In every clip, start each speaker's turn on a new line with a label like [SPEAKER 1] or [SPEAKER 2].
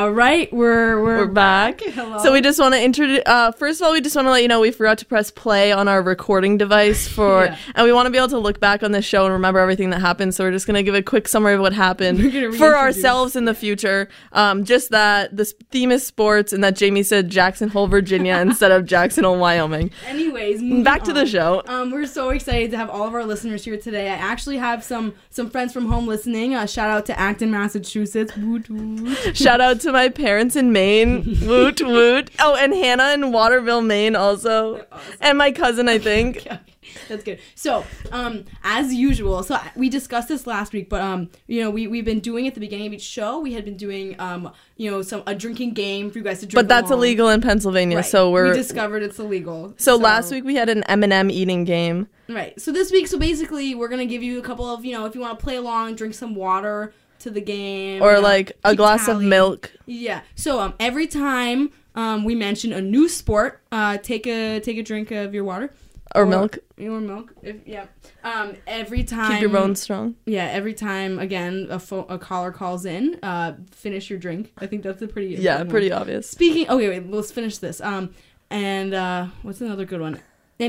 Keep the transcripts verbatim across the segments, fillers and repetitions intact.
[SPEAKER 1] All right, we're we're,
[SPEAKER 2] we're back.
[SPEAKER 1] Hello.
[SPEAKER 2] So we just want to introduce. Uh, first of all, we just want to let you know we forgot to press play on our recording device for,
[SPEAKER 1] Yeah.
[SPEAKER 2] and we want to be able to look back on this show and remember everything that happened. So we're just gonna give a quick summary of what happened
[SPEAKER 1] We're gonna
[SPEAKER 2] for
[SPEAKER 1] reintroduce.
[SPEAKER 2] ourselves in the future. Um, just that this theme is sports, and that Jamie said Jackson Hole, Virginia, instead of Jackson Hole, Wyoming.
[SPEAKER 1] Anyways, moving
[SPEAKER 2] Back to the
[SPEAKER 1] on.
[SPEAKER 2] show.
[SPEAKER 1] Um, we're so excited to have all of our listeners here today. I actually have some some friends from home listening. Uh, shout out to Acton, Massachusetts. Woot woot.
[SPEAKER 2] Shout out to my parents in Maine. Woot woot. Oh, and Hannah in Waterville, Maine also.
[SPEAKER 1] Awesome.
[SPEAKER 2] And my cousin, I think.
[SPEAKER 1] Okay, that's good. So, um, as usual, so we discussed this last week, but um, you know, we we've been doing at the beginning of each show. We had been doing um, you know, some a drinking game for you guys to drink.
[SPEAKER 2] But that's
[SPEAKER 1] along.
[SPEAKER 2] illegal in Pennsylvania,
[SPEAKER 1] Right.
[SPEAKER 2] so we're.
[SPEAKER 1] we discovered it's illegal.
[SPEAKER 2] so, last week we had an M and M eating game.
[SPEAKER 1] Right. So this week, so basically, we're gonna give you a couple of, you know, if you want to play along, drink some water to the game,
[SPEAKER 2] Or
[SPEAKER 1] you know,
[SPEAKER 2] like a
[SPEAKER 1] keep
[SPEAKER 2] glass
[SPEAKER 1] tally.
[SPEAKER 2] of milk.
[SPEAKER 1] Yeah. So um, every time um we mention a new sport, uh, take a take a drink of your water.
[SPEAKER 2] Or, milk.
[SPEAKER 1] Or milk. If, yeah. Um, every time.
[SPEAKER 2] Keep your bones strong.
[SPEAKER 1] Yeah. Every time, again, a pho- a caller calls in, uh, finish your drink. I think that's a pretty.
[SPEAKER 2] Yeah,
[SPEAKER 1] important
[SPEAKER 2] pretty
[SPEAKER 1] one.
[SPEAKER 2] obvious.
[SPEAKER 1] Speaking. Okay, wait. Let's finish this. Um, and uh, what's another good one?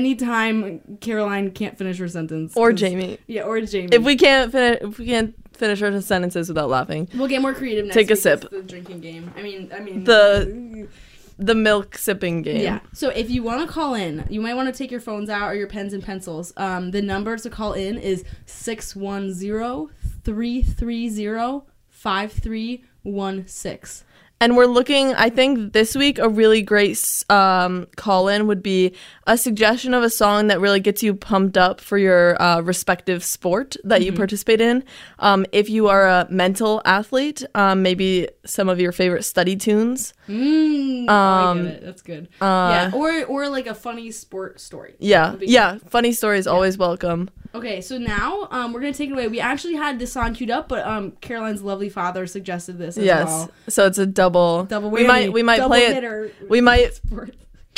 [SPEAKER 1] Anytime Caroline can't finish her sentence.
[SPEAKER 2] Or
[SPEAKER 1] 'cause-
[SPEAKER 2] Jamie.
[SPEAKER 1] Yeah, or Jamie.
[SPEAKER 2] If we can't finish, if we can't finish our sentences without laughing,
[SPEAKER 1] We'll get more creative next
[SPEAKER 2] Take a
[SPEAKER 1] week
[SPEAKER 2] sip.
[SPEAKER 1] with the drinking game. I mean, I mean
[SPEAKER 2] The- the milk sipping game.
[SPEAKER 1] yeah. So if you want to call in, you might want to take your phones out or your pens and pencils. Um, the number to call in is six one zero, three three zero, five three one six.
[SPEAKER 2] And we're looking, I think this week a really great um, call-in would be a suggestion of a song that really gets you pumped up for your uh, respective sport that you participate in. Um, if you are a mental athlete, um, maybe some of your favorite study tunes.
[SPEAKER 1] Mm,
[SPEAKER 2] Um,
[SPEAKER 1] I get it. That's good.
[SPEAKER 2] Uh,
[SPEAKER 1] yeah, or or like a funny sport story.
[SPEAKER 2] Yeah,
[SPEAKER 1] Would be
[SPEAKER 2] yeah. Funny stories always welcome.
[SPEAKER 1] Okay, so now um, we're gonna take it away. We actually had this song queued up, but um, Caroline's lovely father suggested this as
[SPEAKER 2] Yes,
[SPEAKER 1] well.
[SPEAKER 2] so it's a double.
[SPEAKER 1] Double
[SPEAKER 2] We
[SPEAKER 1] whammy.
[SPEAKER 2] might we might
[SPEAKER 1] Double
[SPEAKER 2] play
[SPEAKER 1] hitter.
[SPEAKER 2] it. We might
[SPEAKER 1] Sport.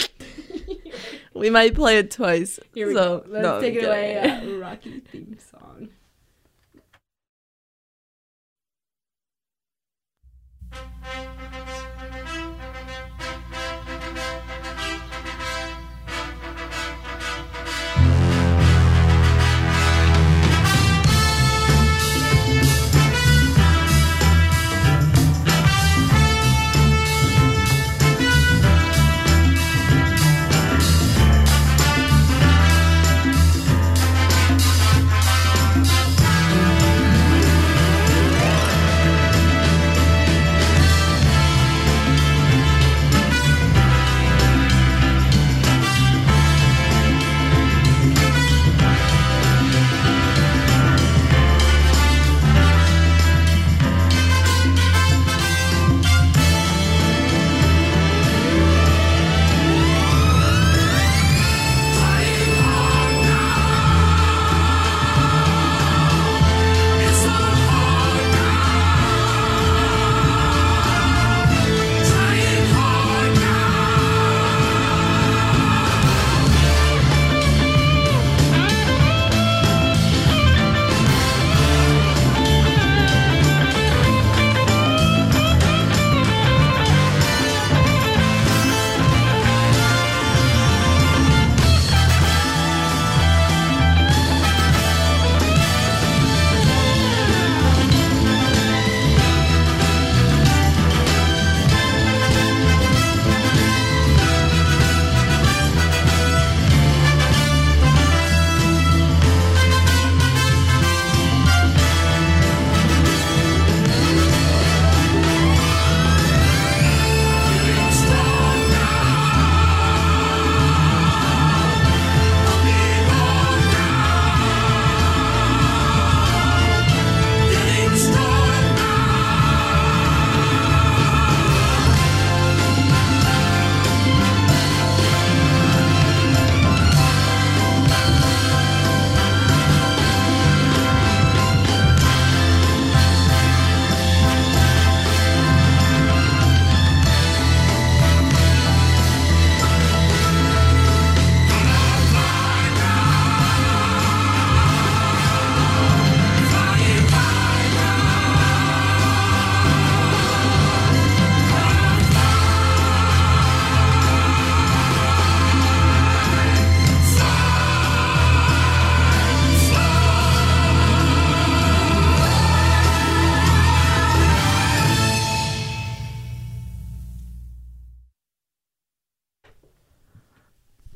[SPEAKER 2] we might play it twice.
[SPEAKER 1] Here we
[SPEAKER 2] so,
[SPEAKER 1] go. Let's
[SPEAKER 2] no,
[SPEAKER 1] take it
[SPEAKER 2] I'm
[SPEAKER 1] away.
[SPEAKER 2] kidding.
[SPEAKER 1] Uh, Rocky theme song.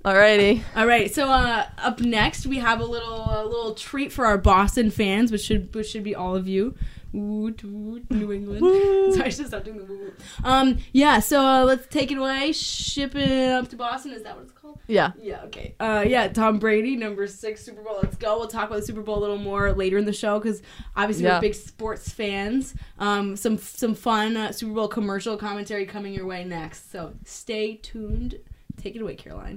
[SPEAKER 2] Alrighty.
[SPEAKER 1] All right. So uh, up next, we have a little a little treat for our Boston fans, which should which should be all of you. Woot, woot, New England. Sorry, I should stop doing the woo. Um, yeah. So uh, let's take it away. Ship it up to Boston. Is that what it's called?
[SPEAKER 2] Yeah.
[SPEAKER 1] Yeah. Okay. Uh, yeah. Tom Brady, number six Super Bowl. Let's go. We'll talk about the Super Bowl a little more later in the show because obviously
[SPEAKER 2] Yeah.
[SPEAKER 1] we're big sports fans. Um, some some fun uh, Super Bowl commercial commentary coming your way next. So stay tuned. Take it away, Caroline.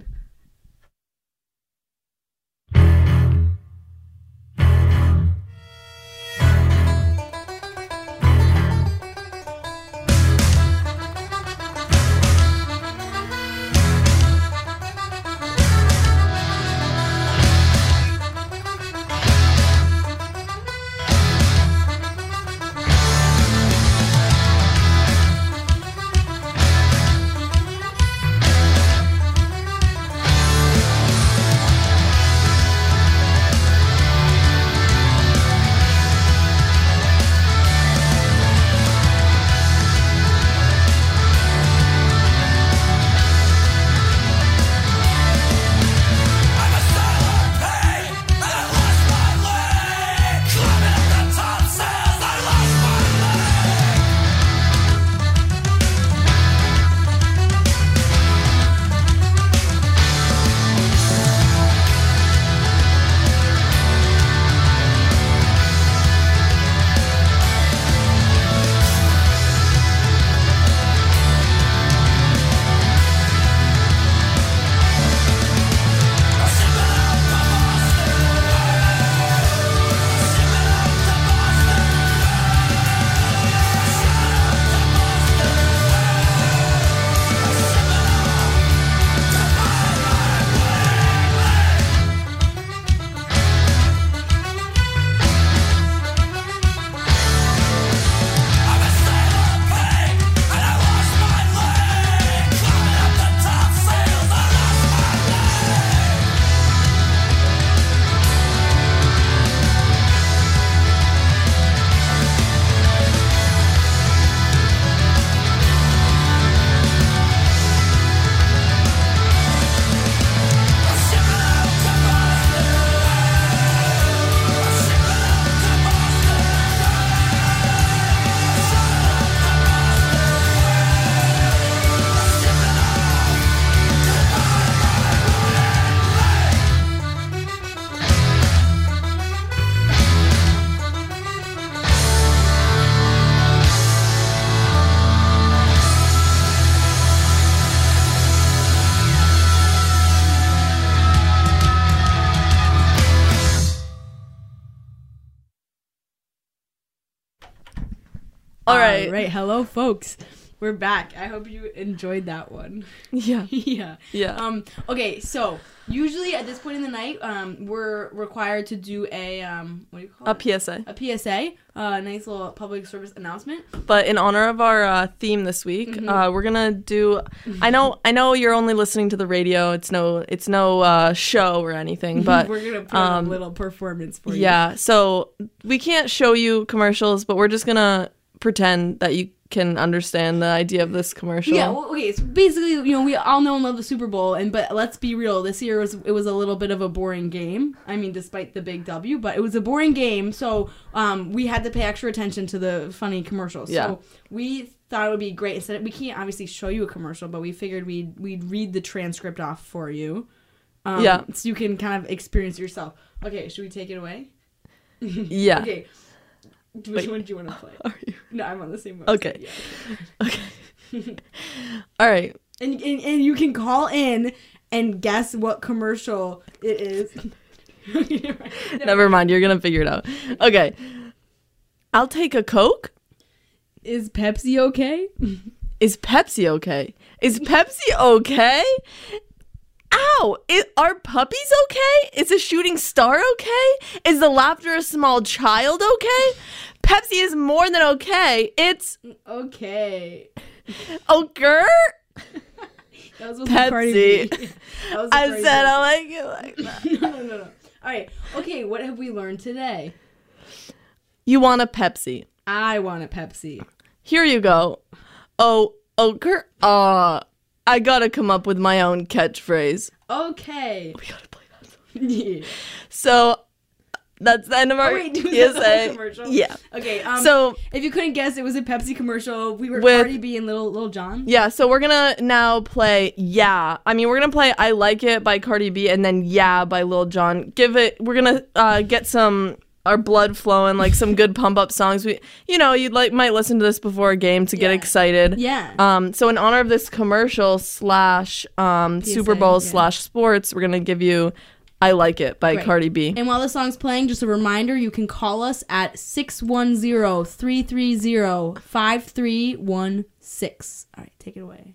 [SPEAKER 2] All right.
[SPEAKER 1] All right. Hello, folks. We're back. I hope you enjoyed that one.
[SPEAKER 2] Yeah.
[SPEAKER 1] yeah.
[SPEAKER 2] Yeah.
[SPEAKER 1] Um. Okay. So usually at this point in the night, um, we're required to do a um, what do you call
[SPEAKER 2] A
[SPEAKER 1] it?
[SPEAKER 2] P S A.
[SPEAKER 1] A P S A. A uh, nice little public service announcement.
[SPEAKER 2] But in honor of our uh, theme this week,
[SPEAKER 1] Mhm.
[SPEAKER 2] uh, we're gonna do. I know. I know you're only listening to the radio. It's no. It's no uh, show or anything. But
[SPEAKER 1] we're gonna put on
[SPEAKER 2] um,
[SPEAKER 1] a little performance for you.
[SPEAKER 2] yeah. So we can't show you commercials, but we're just gonna pretend that you can understand the idea of this commercial.
[SPEAKER 1] Yeah, well, okay, so basically, you know, we all know and love the Super Bowl, and but let's be real, this year was it was a little bit of a boring game. I mean, despite the big W, but it was a boring game, so um, we had to pay extra attention to the funny commercials.
[SPEAKER 2] Yeah.
[SPEAKER 1] So we thought it would be great. Instead, we can't obviously show you a commercial, but we figured we'd we'd read the transcript off for you. Um,
[SPEAKER 2] Yeah.
[SPEAKER 1] So you can kind of experience it yourself. Okay, should we take it away?
[SPEAKER 2] Yeah.
[SPEAKER 1] Okay. Which
[SPEAKER 2] Wait.
[SPEAKER 1] one do you want to play?
[SPEAKER 2] Are you?
[SPEAKER 1] No, I'm on the same website.
[SPEAKER 2] Okay.
[SPEAKER 1] Yeah,
[SPEAKER 2] Okay. All right.
[SPEAKER 1] And, and and you can call in and guess what commercial it is. Never mind.
[SPEAKER 2] Never mind. You're gonna figure it out. Okay. I'll take a Coke.
[SPEAKER 1] Is Pepsi okay?
[SPEAKER 2] Is Pepsi okay? Is Pepsi okay? Ow! Is, are puppies okay? Is a shooting star okay? Is the laughter of a small child okay? Pepsi is more than okay. It's
[SPEAKER 1] Okay.
[SPEAKER 2] okay.
[SPEAKER 1] That was supposed to be Cardi B.
[SPEAKER 2] Pepsi.
[SPEAKER 1] That was a
[SPEAKER 2] I
[SPEAKER 1] Cardi
[SPEAKER 2] said
[SPEAKER 1] B.
[SPEAKER 2] I like it like that.
[SPEAKER 1] no, no, no, no. All right. Okay, what have we learned today?
[SPEAKER 2] You want a Pepsi?
[SPEAKER 1] I want a Pepsi.
[SPEAKER 2] Here you go. Oh, okay. Uh, I gotta come up with my own catchphrase.
[SPEAKER 1] Okay.
[SPEAKER 2] We gotta play that song.
[SPEAKER 1] Yeah.
[SPEAKER 2] So that's the end of our
[SPEAKER 1] Oh, wait, do
[SPEAKER 2] P S
[SPEAKER 1] the whole
[SPEAKER 2] A.
[SPEAKER 1] commercial?
[SPEAKER 2] Yeah.
[SPEAKER 1] Okay. Um,
[SPEAKER 2] So
[SPEAKER 1] if you couldn't guess, it was a Pepsi commercial. We were
[SPEAKER 2] With-
[SPEAKER 1] Cardi B and Little Little John.
[SPEAKER 2] yeah, so we're gonna now play Yeah. I mean, we're gonna play I Like It by Cardi B and then Yeah by Lil Jon. Give it. We're gonna uh, get some our blood flowing, like some good pump up songs. We, you know, you'd like might listen to this before a game to get
[SPEAKER 1] Yeah.
[SPEAKER 2] excited.
[SPEAKER 1] Yeah.
[SPEAKER 2] Um. So in honor of this commercial slash um
[SPEAKER 1] P S A,
[SPEAKER 2] Super Bowl
[SPEAKER 1] yeah.
[SPEAKER 2] slash sports, we're gonna give you I Like It by
[SPEAKER 1] Great.
[SPEAKER 2] Cardi B.
[SPEAKER 1] And while the song's playing, just a reminder, you can call us at six one zero, three three zero, five three one six. All right, take it away.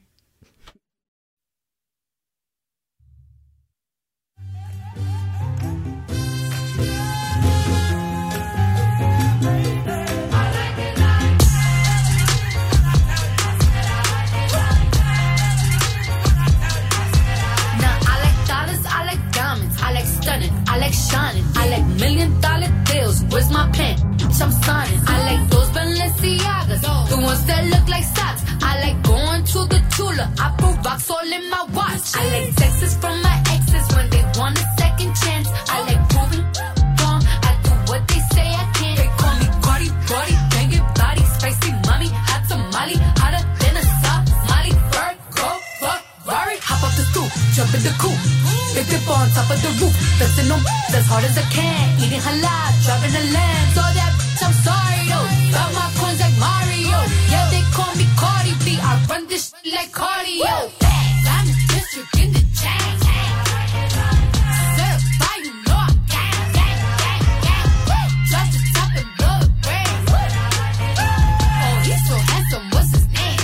[SPEAKER 3] Now I like dollars, I like diamonds, I like stunning, I like shining, I like million dollar deals. Where's my pen? Bitch, I'm signing. I like those Balenciagas, the ones that look like socks. I like going to the Tula, I put rocks all in my watch. I like texts from my exes when they want a second chance. I like proving wrong, I do what they say I can't. They call me Cardi, Cardi, banging body, spicy mommy, hot tamale, hotter than a Somali. Bird, go, fuck, Ferrari, hop off the stoop, jump in the coop. Big dip on top of the roof, flexing on as hard as I can. Eating halal, driving a lamb. So that bitch, I'm sorry though. Got my coins like Mario. Yeah, they call me Cardi B. I run this shit like cardio. I'm the district in the chain. Certified, you know I gang, gang, gang, gang. Drop the top and blow the brain. Oh, he's so handsome, what's his name?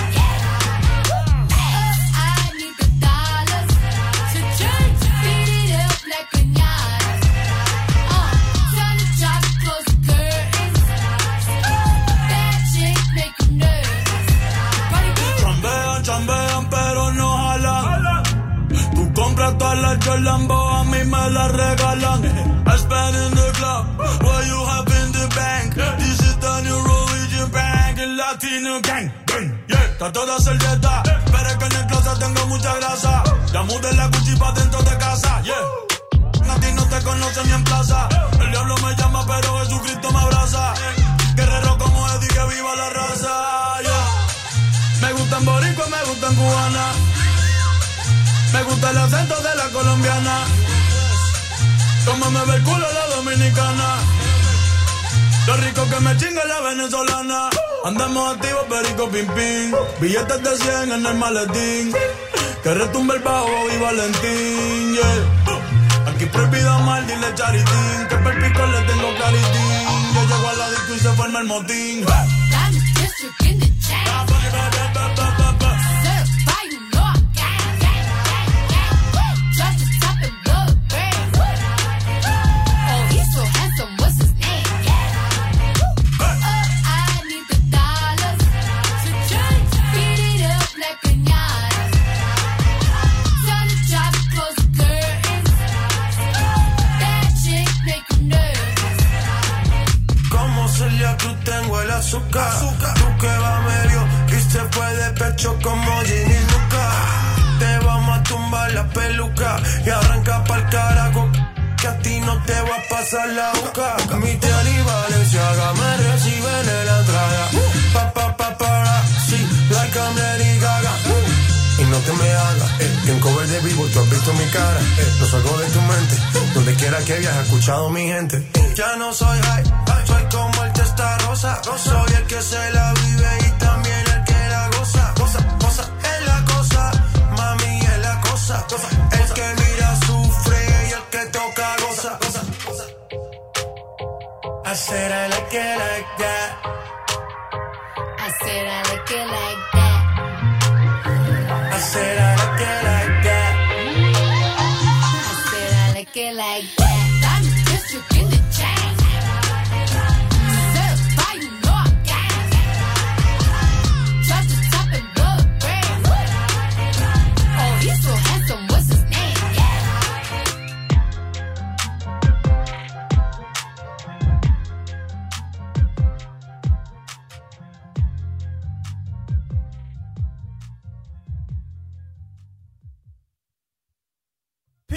[SPEAKER 3] I need the dollars to change. Beat it up like piñata. Uh, tell the job to close the curtains. That chick make you nervous. Cardi B.
[SPEAKER 4] Chambean, chambean, pero no jalan. Tú compras todas las Jordan, a mí me las regalan. I spend in the club, what you have in the bank. This is the new Norwegian bank, el Latino gang. Yeah, trato de hacer dieta, pero es que en el closet tengo mucha grasa. Ya mudé la Gucci pa' dentro de casa, yeah. A ti no te conocen ni en plaza. El diablo me llama, pero Jesucristo me abraza. Guerrero como Eddie, que viva la raza, yeah. Me gustan boricua, me gustan cubana. Me gusta el acento de la colombiana. Como me ve el culo la dominicana. Lo rico que me chinga la venezolana. Andamos activos, perico, pim, pim. Billetes de cien en el maletín. Que retumbe el bajo y Valentín, yeah. Aquí prohibido mal, dile charitín. Que per pico le tengo claritín. Yo llego a la disco y se forma el motín.
[SPEAKER 3] I'm the district in the chain. Certified, you know I gang, gang, gang, gang. Drop the top and blow the brain. Oh, he's so handsome, what's his name? Uh, I need the dollars to change. Beat it up like piñata. Tell the job to close the curtains. That chick make you nervous.
[SPEAKER 5] Como Celia Cruz tengo el azúcar. Tú que va medio y se fue de pecho como Ginny Luca. Te vamos a tumbar la peluca y arranca pa'l carajo. Que a ti no te va a pasar la boca. Mi tía y Valenciaga me reciben en la entrada. Pa, pa, pa, para, sí, like I'm Lady Gaga. Y no te me hagas, eh, que en cover de vivo tú has visto mi cara, eh, no salgo de tu mente, donde quiera que viajes, escuchado mi gente. Ya no soy high, soy como el testa rosa, soy el que se la vive y también el que la goza, goza, goza, es la cosa, mami es la cosa, el que mira sufre y el que toca goza, goza, goza. I said I like it like that.
[SPEAKER 3] I said I like it like that.
[SPEAKER 5] I said I like it like that.
[SPEAKER 3] I said I like it like that. I'm the district in the chain. Certified, you know I gang.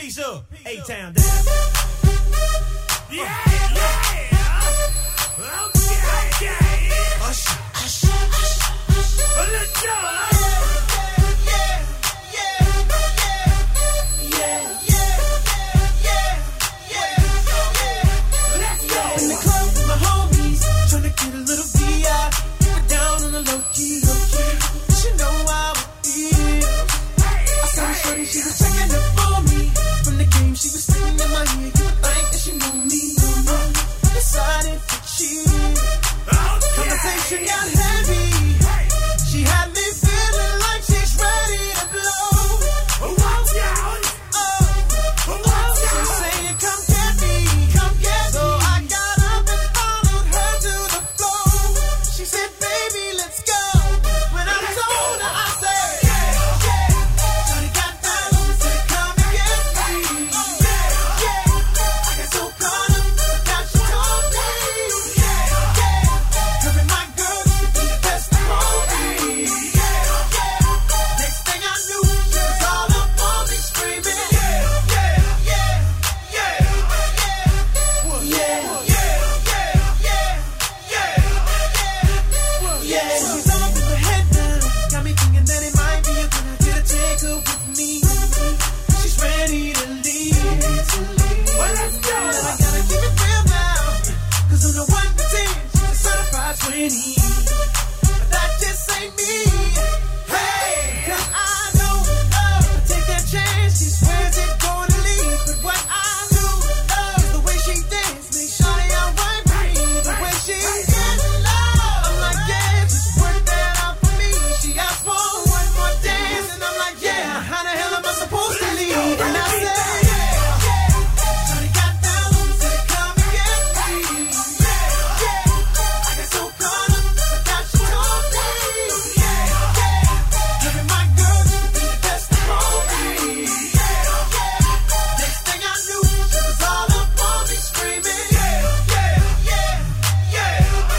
[SPEAKER 6] Piece up, A-Town down. Yeah, yeah. Okay, okay. Hush, hush, hush, hush. Let's go. Yeah, yeah, yeah, yeah, yeah, yeah. Let's go. In the club with my homies, tryna get a little V I. Get down on the low key, low key. She know how it is. I saw her shorty, she was checking up for me. From the game, she was singing in my ear. You would think that she knew me. Decided to cheat. Conversation got heavy. She had me feeling like she's ready to blow. Watch out! Oh, she's saying, "Come get me, come get me." So I got up and followed her to the floor. She said, "Baby, let's go." When I told her, I said, "Yeah, yeah." Shawty got down and said, "Come and get me." Yeah, yeah. I got so caught up that she told me. Yeah, yeah. Her and my girl used to be the best for me. Yeah, yeah. Next thing I knew, she was all up on me screaming. Yeah, yeah, yeah, yeah, yeah, yeah, yeah, yeah, yeah, yeah. She's up with her head down, got me thinking that it might be a good idea to take her with me. She's ready to leave. Well, let's go. I gotta keep it real now, 'cause on the one to ten, she's a certified twenty. But that just ain't me. Hey, 'cause I know love will take that chance. She swears it's gonna leave, but what I do love is the way she dance. Make sure they outright me. The way she gets love, I'm like, yeah, just work that out for me. She asked for one more dance, and I'm like, yeah. How the hell am I supposed to leave? And I say, yeah, yeah. Shawty got down and said, "Come and get me." Yeah, yeah. I got so caught up, but that she told me. Yeah, yeah. Her and my girl used to be the best for me. Yeah, yeah. Next thing I knew, she was all up on me screaming. Yeah, yeah, yeah, yeah,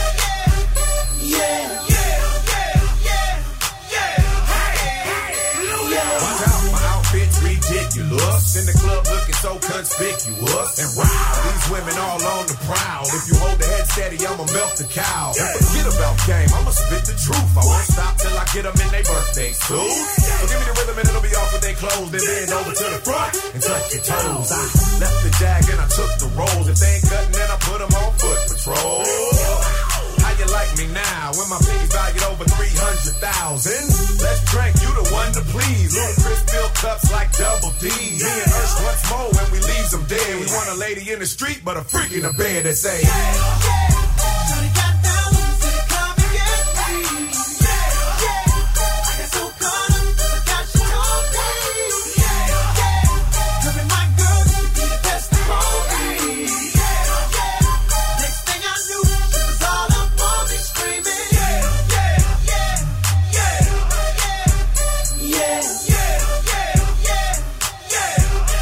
[SPEAKER 6] yeah, yeah, yeah, yeah, yeah. Hey, yeah.
[SPEAKER 5] Watch out, my outfit's ridiculous. In the club looking so conspicuous. And wow, these women all on the prowl. If you hold the head steady, I'ma melt the cow. And forget about game, I'ma spit the truth. I won't stop till I get them in their birthday suits. So give me the rhythm and it'll be off with their clothes. Then bend over to the front and touch your toes. I left the jag and I took the rolls. If they ain't cutting, then I put them on foot patrol. How you like me now when my piggy's valued over three hundred thousand? Let's drink, you the one to please. Little Chris fill cups like double D. Me and Ursh once more when we leave them dead. We want a lady in the street, but a freak in the bed that say,
[SPEAKER 6] Shawty got down and said, "Come and get me." Yeah, yeah. I got so caught up, but that she told me. Yeah, yeah. Her and my girl used to be the best for me. Yeah, yeah. Next thing I knew, she was all up on me screaming. Yeah, yeah, yeah, yeah, yeah, yeah, yeah, yeah,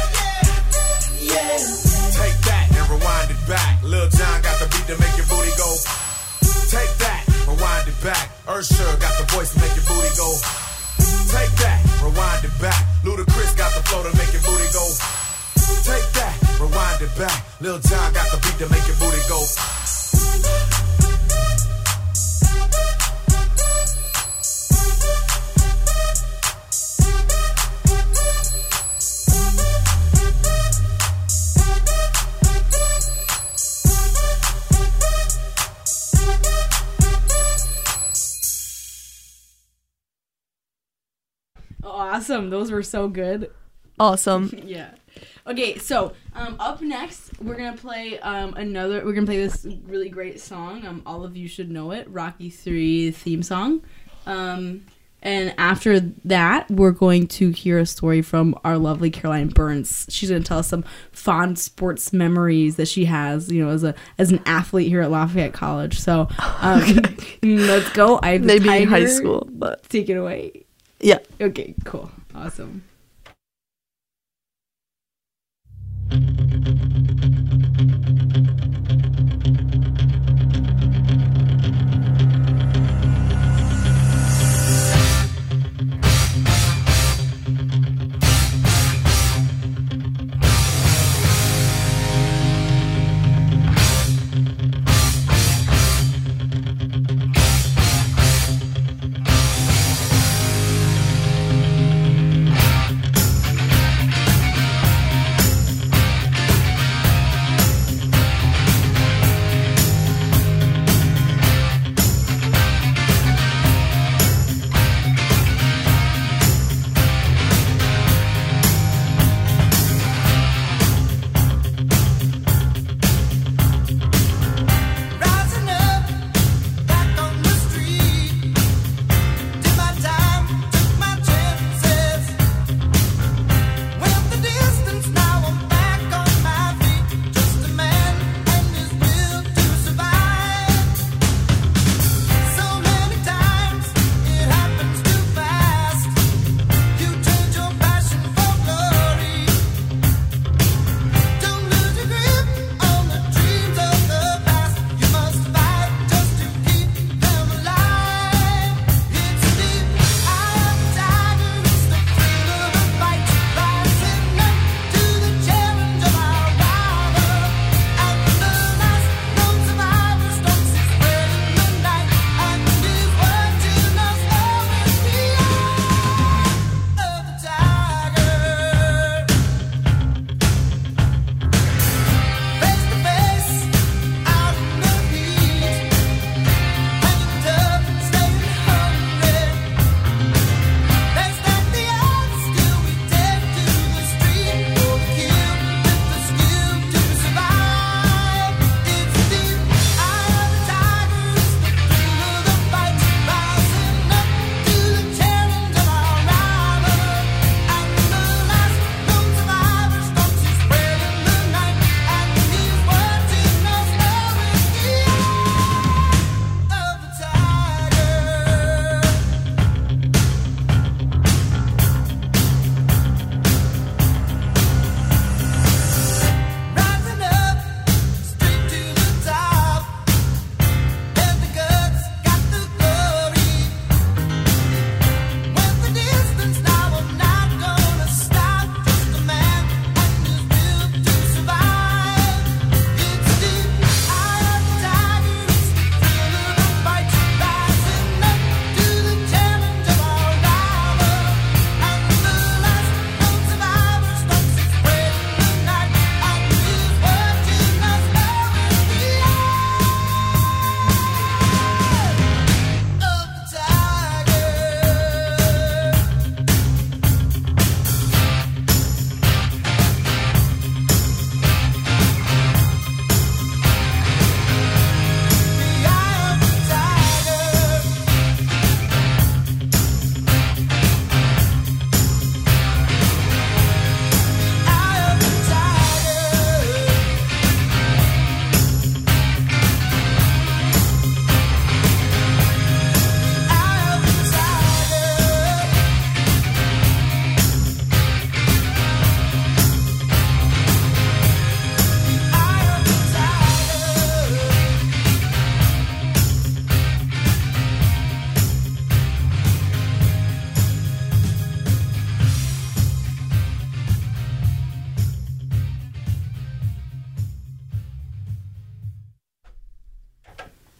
[SPEAKER 6] yeah, yeah.
[SPEAKER 5] take that and rewind it back. Lil Jon got the beat to make your booty go. Take that, rewind it back. Usher got the voice to make your booty go. Take that, rewind it back. Ludacris got the flow to make your booty go. Take that, rewind it back. Lil Jon got the beat to make your booty go.
[SPEAKER 1] Awesome. Those were so good.
[SPEAKER 2] Awesome.
[SPEAKER 1] Yeah. Okay, so um, up next we're gonna play um, another. We're gonna play this really great song. Um, all of you should know it, Rocky three theme song. Um, and after that, we're going to hear a story from our lovely Caroline Burns. She's gonna tell us some fond sports memories that she has, you know, as a as an athlete here at Lafayette College. So um, let's go. I have the
[SPEAKER 2] Maybe in high
[SPEAKER 1] tiger.
[SPEAKER 2] school, but
[SPEAKER 1] Take it away.
[SPEAKER 2] yeah.
[SPEAKER 1] Okay, cool, awesome.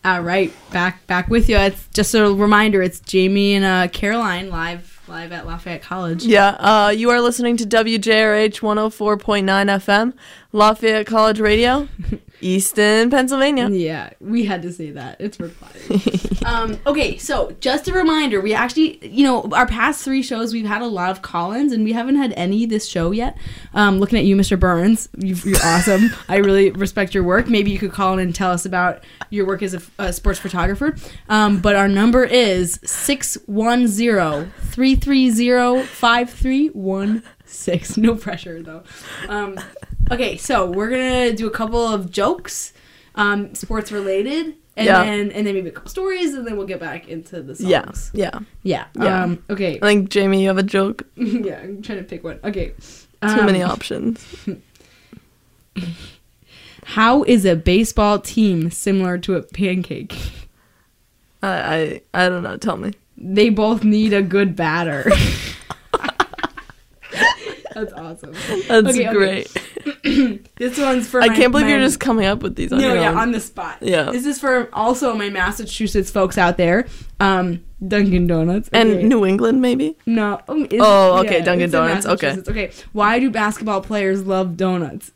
[SPEAKER 1] All right, back back with you. It's just a reminder. It's Jamie and uh, Caroline live live at Lafayette College.
[SPEAKER 2] Yeah, uh, you are listening to W J R H one oh four point nine F M, Lafayette College Radio, Easton, Pennsylvania.
[SPEAKER 1] Yeah, we had to say that. It's required. um, okay, so just a reminder, we actually, you know, our past three shows, we've had a lot of call-ins, and we haven't had any this show yet. Um, looking at you, Mister Burns, you, you're awesome. I really respect your work. Maybe you could call in and tell us about your work as a, a sports photographer. Um, but our number is six one zero, three three zero, five three one six. No pressure, though. Um, okay, so we're going to do a couple of jokes, um, sports related, and
[SPEAKER 2] Yeah.
[SPEAKER 1] then and then maybe a couple stories, and then we'll get back into the songs.
[SPEAKER 2] Yeah, yeah.
[SPEAKER 1] Yeah.
[SPEAKER 2] Yeah.
[SPEAKER 1] Um, okay.
[SPEAKER 2] I think, Jamie, you have a joke.
[SPEAKER 1] Yeah, I'm trying to pick one. Okay.
[SPEAKER 2] Too
[SPEAKER 1] Um,
[SPEAKER 2] many options.
[SPEAKER 1] How is a baseball team similar to a pancake?
[SPEAKER 2] I, I I don't know. Tell me.
[SPEAKER 1] They both need a good batter. That's awesome.
[SPEAKER 2] That's
[SPEAKER 1] Okay, okay.
[SPEAKER 2] great.
[SPEAKER 1] This one's for
[SPEAKER 2] I
[SPEAKER 1] my-
[SPEAKER 2] can't believe
[SPEAKER 1] my-
[SPEAKER 2] you're just coming up with these on
[SPEAKER 1] No,
[SPEAKER 2] your
[SPEAKER 1] yeah,
[SPEAKER 2] own.
[SPEAKER 1] on the spot.
[SPEAKER 2] Yeah.
[SPEAKER 1] This is for also my Massachusetts folks out there. Um, Dunkin' Donuts.
[SPEAKER 2] And
[SPEAKER 1] Okay.
[SPEAKER 2] New England, maybe?
[SPEAKER 1] No. um, it's-
[SPEAKER 2] Oh, okay,
[SPEAKER 1] yeah,
[SPEAKER 2] Dunkin'
[SPEAKER 1] it's in
[SPEAKER 2] Donuts, okay.
[SPEAKER 1] Massachusetts. Okay. Why do basketball players love donuts?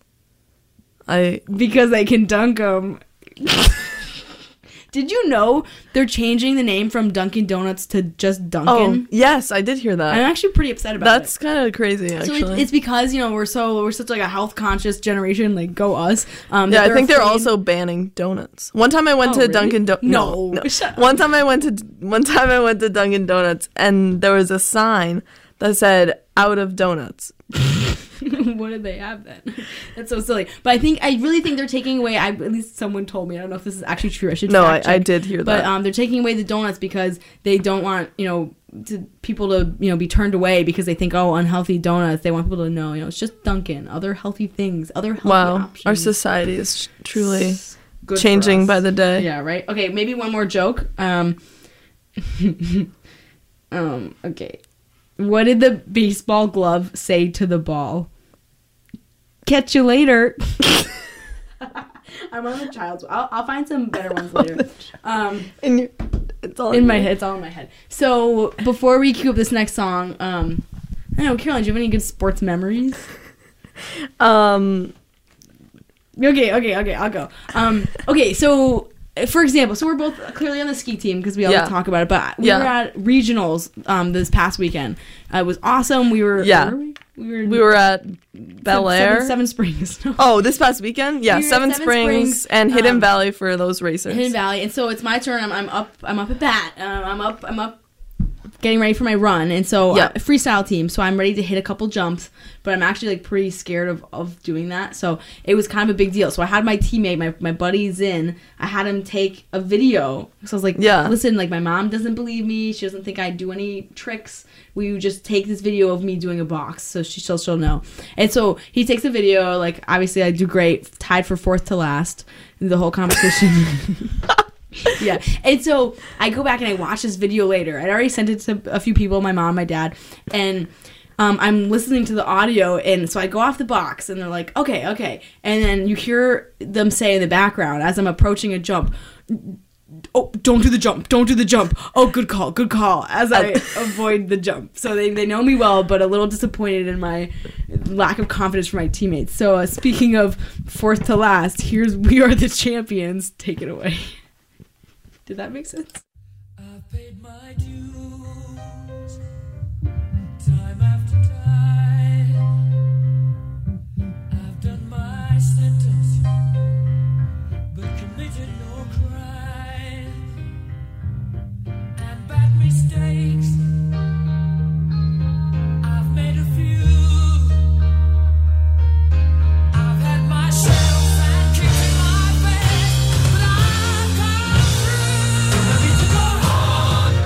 [SPEAKER 2] I
[SPEAKER 1] Because they can dunk them. Did you know they're changing the name from Dunkin' Donuts to just
[SPEAKER 2] Oh,
[SPEAKER 1] Dunkin'?
[SPEAKER 2] yes, I did hear that.
[SPEAKER 1] I'm actually pretty upset about
[SPEAKER 2] That's
[SPEAKER 1] it.
[SPEAKER 2] kind of crazy,
[SPEAKER 1] So
[SPEAKER 2] actually.
[SPEAKER 1] it's, it's because, you know, we're so we're such like a health conscious generation, like go us. Um,
[SPEAKER 2] yeah,
[SPEAKER 1] that
[SPEAKER 2] I think they're
[SPEAKER 1] afraid-
[SPEAKER 2] also banning donuts. One time I went
[SPEAKER 1] Oh,
[SPEAKER 2] to
[SPEAKER 1] really?
[SPEAKER 2] Dunkin' Donuts.
[SPEAKER 1] No.
[SPEAKER 2] no.
[SPEAKER 1] Shut up.
[SPEAKER 2] One time I went to one time I went to Dunkin' Donuts, and there was a sign that said "out of donuts."
[SPEAKER 1] What did they have then? That's so silly. But I think I really think they're taking away. I at least someone told me. I don't know if this is actually true. I should.
[SPEAKER 2] No, I,
[SPEAKER 1] fact
[SPEAKER 2] I
[SPEAKER 1] check.
[SPEAKER 2] did hear
[SPEAKER 1] But
[SPEAKER 2] that.
[SPEAKER 1] um, they're taking away the donuts because they don't want, you know, to people to, you know, be turned away because they think, oh, unhealthy donuts. They want people to know, you know, it's just Dunkin', other healthy things, other healthy
[SPEAKER 2] Wow,
[SPEAKER 1] options.
[SPEAKER 2] our society is truly
[SPEAKER 1] Good for
[SPEAKER 2] changing
[SPEAKER 1] us.
[SPEAKER 2] by the day.
[SPEAKER 1] Yeah, right. Okay, maybe one more joke. Um, um. Okay, what did the baseball glove say to the ball? Catch you later. I'm on the child's. I'll, I'll find some better ones later. Um,
[SPEAKER 2] In your, it's all
[SPEAKER 1] in my
[SPEAKER 2] you.
[SPEAKER 1] head, it's all in my head. So before we cue up this next song, um, I don't know, Caroline, do you have any good sports memories?
[SPEAKER 2] Um,
[SPEAKER 1] Okay, okay, okay, I'll go. Um, okay, so for example, so we're both clearly on the ski team because we always
[SPEAKER 2] Yeah.
[SPEAKER 1] talk about it, but we
[SPEAKER 2] Yeah.
[SPEAKER 1] were at regionals um, this past weekend. Uh, it was awesome. We were
[SPEAKER 2] Yeah.
[SPEAKER 1] where were we? We were,
[SPEAKER 2] we were at Bel
[SPEAKER 1] Seven,
[SPEAKER 2] Air.
[SPEAKER 1] Seven, Seven Springs. No.
[SPEAKER 2] Oh, this past weekend? Yeah,
[SPEAKER 1] We were at
[SPEAKER 2] Seven,
[SPEAKER 1] Seven
[SPEAKER 2] Springs,
[SPEAKER 1] Springs,
[SPEAKER 2] and Hidden
[SPEAKER 1] um,
[SPEAKER 2] Valley for those racers.
[SPEAKER 1] Hidden Valley, and so it's my turn. I'm, I'm up. I'm up at bat. Um, I'm up. I'm up. Getting ready for my run, and so
[SPEAKER 2] Yeah.
[SPEAKER 1] uh, freestyle team. So I'm ready to hit a couple jumps, but I'm actually like pretty scared of, of doing that. So it was kind of a big deal. So I had my teammate, my my buddies in. I had him take a video. So I was like,
[SPEAKER 2] Yeah.
[SPEAKER 1] listen, like my mom doesn't believe me. She doesn't think I do any tricks. Will you just take this video of me doing a box so she she'll, she'll know? And so he takes a video. Like obviously I do great, tied for fourth to last in the whole competition. Yeah, and so I go back and I watch this video later. I'd already sent it to a few people, my mom, my dad, and um, I'm listening to the audio, and so I go off the box, and they're like, okay, okay, and then you hear them say in the background as I'm approaching a jump, oh, don't do the jump, don't do the jump, oh, good call, good call, as I avoid the jump. So they, they know me well, but a little disappointed in my lack of confidence for my teammates. So uh, speaking of fourth to last, here's We Are the Champions, take it away. Did that make sense?
[SPEAKER 6] I've paid my dues time after time. I've done my sentence, but committed no crime. And bad mistakes, I've made a few. I've had my share of sand kicked in my face, but I've come through. I need to go hard.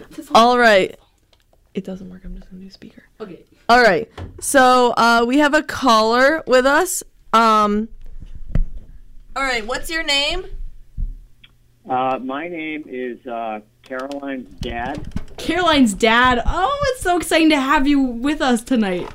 [SPEAKER 2] All right. It doesn't work. I'm just gonna do speaker.
[SPEAKER 1] Okay.
[SPEAKER 2] All right. So uh, we have a caller with us. Um. All right. What's your name?
[SPEAKER 7] Uh, my name is uh, Caroline's dad.
[SPEAKER 1] Caroline's dad. Oh, it's so exciting to have you with us tonight.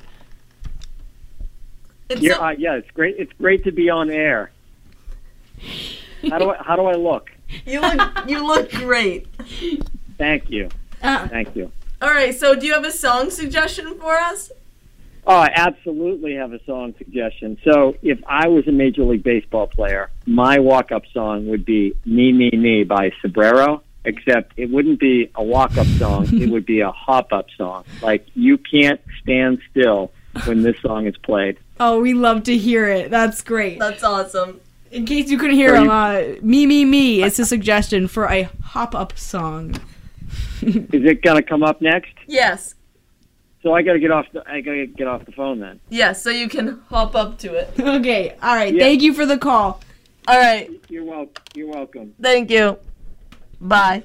[SPEAKER 2] It's
[SPEAKER 7] Yeah,
[SPEAKER 2] so-
[SPEAKER 7] uh, yeah, it's great. It's great to be on air. How do I how do I look?
[SPEAKER 2] you look you look great.
[SPEAKER 7] Thank you,
[SPEAKER 1] Uh,
[SPEAKER 7] thank you.
[SPEAKER 2] All right. So do you have a song suggestion for us?
[SPEAKER 7] Oh, I absolutely have a song suggestion. So, if I was a Major League Baseball player, my walk-up song would be "Me, Me, Me" by Sombrero. Except it wouldn't be a walk-up song; it would be a hop-up song. Like you can't stand still when this song is played.
[SPEAKER 1] oh, we love to hear it. That's great.
[SPEAKER 2] That's awesome.
[SPEAKER 1] In case you couldn't hear
[SPEAKER 7] So
[SPEAKER 1] him,
[SPEAKER 7] you-
[SPEAKER 1] uh, Me, Me, Me. It's a suggestion for a hop-up song.
[SPEAKER 7] Is it gonna come up next?
[SPEAKER 2] Yes.
[SPEAKER 7] So I gotta get off. The, I gotta get off the phone then.
[SPEAKER 2] Yes. So you can hop up to it.
[SPEAKER 1] Okay. All right.
[SPEAKER 7] Yeah.
[SPEAKER 1] Thank you for the call.
[SPEAKER 2] All right.
[SPEAKER 7] You're wel- You're welcome.
[SPEAKER 2] Thank you. Bye.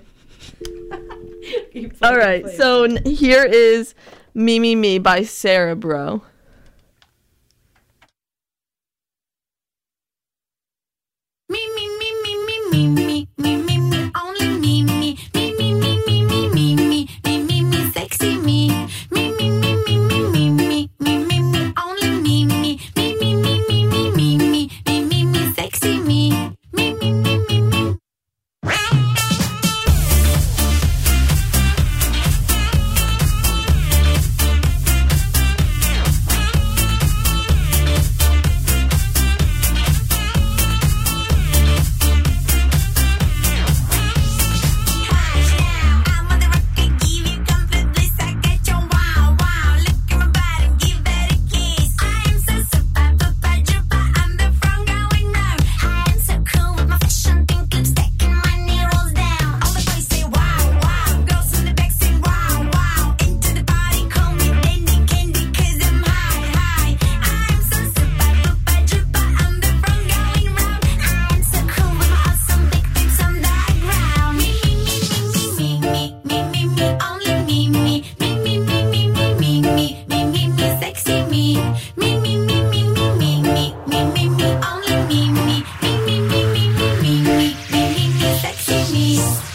[SPEAKER 2] All right. So n- here is "Me, Me, Me" by Sarah Bro.
[SPEAKER 3] Me, me, me, me, me, me, me, me, me, me, only me, me, me, me, me, me, me, me, me, me, me, me, sexy me. Me, me, me, me, me, me, me, me, me, me, only me, me, me, me, me, me, me, me, me, me, me, me, sexy me. Me, me, me, me, me. I'm on the rocket, give you comfort bliss. I get your wow, wow. Look at my body, give that a kiss. I am so super, super, duper. I'm the front going round. I am so cool with my fashion pink lipstick and my knee rolls down. All the boys say wow, wow. Girls in the back say wow, wow. Into the party, call me Dandy Candy, 'cause I'm high, high. I am so super, super, duper. I'm the front going round. I am so cool with my awesome big tits on the ground. Me, me, me, me, me, me, me, me, only me, me, me, me, me, me, me, me, me, me, me, me, sexy me. Me, me, me, me, me, me, me, me, me, me, only me, me, me, me, me, me, me, me, me, me, me, me, sexy me.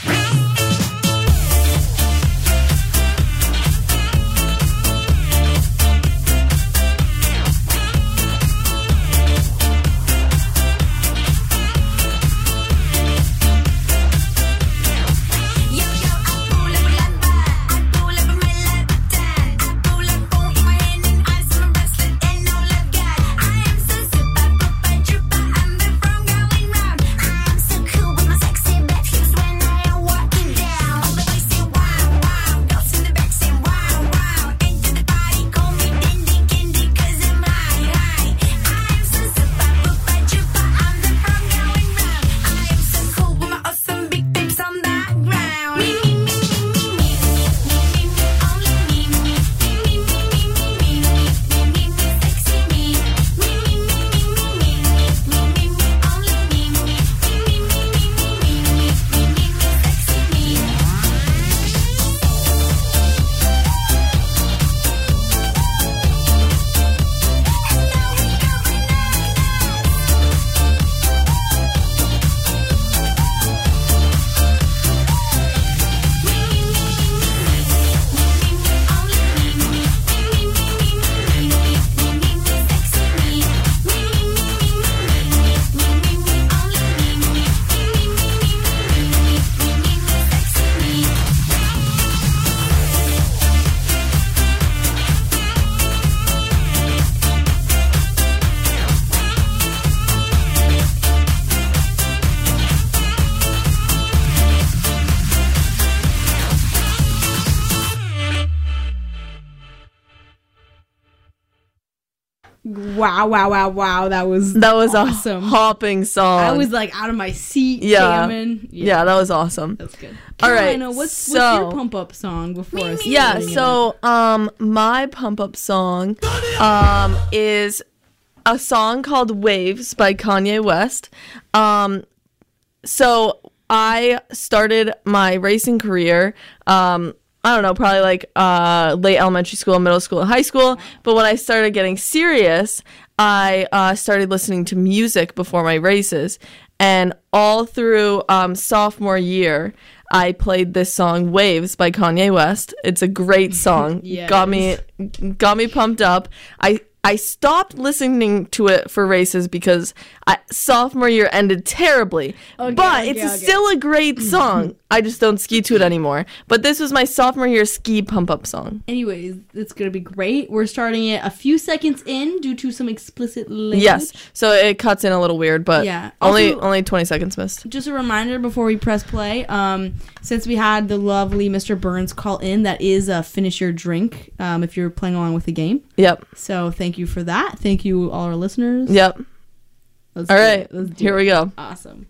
[SPEAKER 3] Yo, yo, I pull up a lumber, I pull up my Louboutin, I pull up phone in my hand and eyes on my bracelet and no love God. I am so super, super, duper, I'm the front going round. I am so cool with my sexy back hips when I am walking down. All the boys say wow, wow, girls in the back say wow, wow. Into the party, call me Dandy Candy, 'cause I'm high, high. I am so super, super, duper, I'm the front going round. I am so cool with my awesome big tits on the ground. Me, me, me, me, me, me, me, me, me, only me, me, me, me, me, me, me, me, me, me, me, sexy me. Me, me, me, me, me, me, me, me, me, only me, me, me, me, me, me, me, me, me, me, me, sexy me.
[SPEAKER 1] Wow, wow, wow, wow. That was
[SPEAKER 2] That was
[SPEAKER 1] awesome.
[SPEAKER 2] a hopping song.
[SPEAKER 1] I was like out of my seat,
[SPEAKER 2] Yeah.
[SPEAKER 1] jamming.
[SPEAKER 2] yeah. that was awesome.
[SPEAKER 1] That's good.
[SPEAKER 2] All right,
[SPEAKER 1] Carolina, what's,
[SPEAKER 2] so-
[SPEAKER 1] what's your pump up song before us?
[SPEAKER 2] Yeah,
[SPEAKER 1] starting it?
[SPEAKER 2] so um my pump up song um is a song called Waves by Kanye West. Um so I started my racing career um I don't know, probably like uh, late elementary school, middle school, and high school. But when I started getting serious, I uh, started listening to music before my races. And all through um, sophomore year, I played this song "Waves" by Kanye West. It's a great song.
[SPEAKER 1] Yeah,
[SPEAKER 2] got
[SPEAKER 1] it
[SPEAKER 2] me, got me pumped up. I I stopped listening to it for races because I, sophomore year ended terribly.
[SPEAKER 1] Okay,
[SPEAKER 2] but
[SPEAKER 1] okay,
[SPEAKER 2] it's a,
[SPEAKER 1] okay.
[SPEAKER 2] still a great song. I just don't ski to it anymore. But this was my sophomore year ski pump up song.
[SPEAKER 1] Anyways, it's gonna be great. We're starting it a few seconds in due to some explicit language.
[SPEAKER 2] Yes, so it cuts in a little weird, but
[SPEAKER 1] Yeah.
[SPEAKER 2] only
[SPEAKER 1] Also-
[SPEAKER 2] only twenty seconds missed.
[SPEAKER 1] Just a reminder before we press play, um, since we had the lovely Mister Burns call in, that is a finish your drink um, if you're playing along with the game.
[SPEAKER 2] Yep,
[SPEAKER 1] So thank you for that. Thank you, all our listeners.
[SPEAKER 2] yep.
[SPEAKER 1] Let's
[SPEAKER 2] All
[SPEAKER 1] do
[SPEAKER 2] right,
[SPEAKER 1] it. Let's do
[SPEAKER 2] here
[SPEAKER 1] it.
[SPEAKER 2] we go.
[SPEAKER 1] Awesome.